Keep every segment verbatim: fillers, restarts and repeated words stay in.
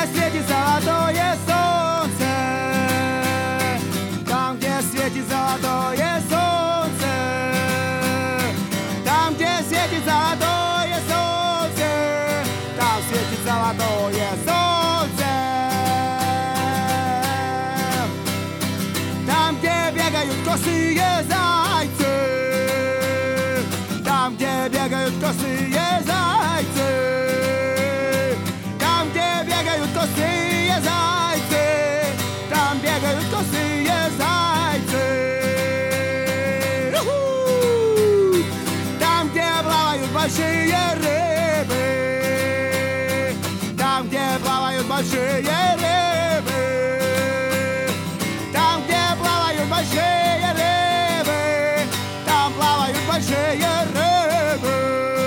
светит золотое солнце, там, где светит золотое солнце, там, где светит золотое солнце, там светит золотое солнце, там, где бегают косые зайцы, там, где бегают косые зайцы, там, где бегают косые зайцы, там бегают косые зайцы. У-ху! Там, где плавают большие рыбы, там, где плавают большие рыбы, там, где плавают большие рыбы, там плавают большие рыбы.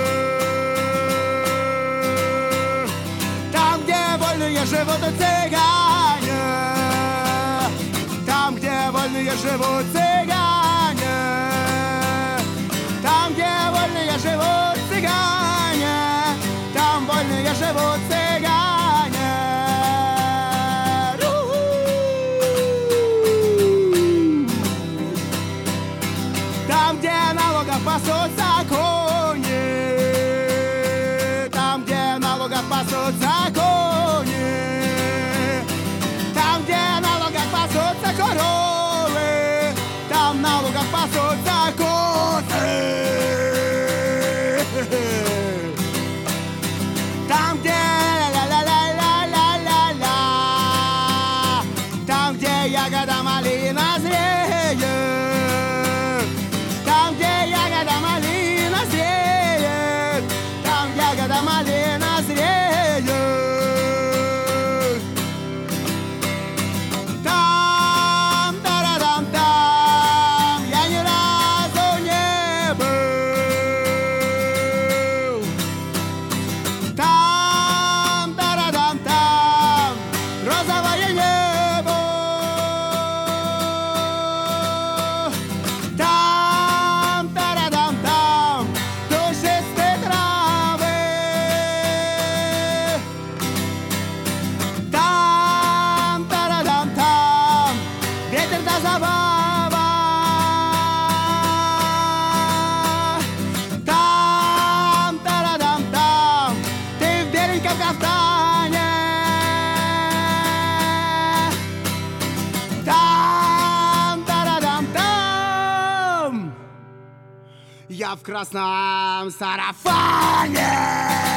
Там, где вольные живут цыгане, там, где вольные живут цыгане, там, где вольные живут цыгане, там вольные живут цыгане. Там, где налогов пасутся кони, там, где налогов пасутся кони, там, где налогов пасутся коровы, там налогов пасутся коты. Там, где ля-ля-ля-ля-ля-ля-ля, там, где ягода малина зреет, там, где ягода малина зреет, там ягода малина зреет. Там, тарадам, там, я ни разу не был. Там, тарадам, там, розовое небо. Там, тарадам, там, душистые травы. Там, тарадам, там, ветер да забава. Там, тарадам, там, ты в беленьком кафтане. Там, тарадам, там, я в красном сарафане.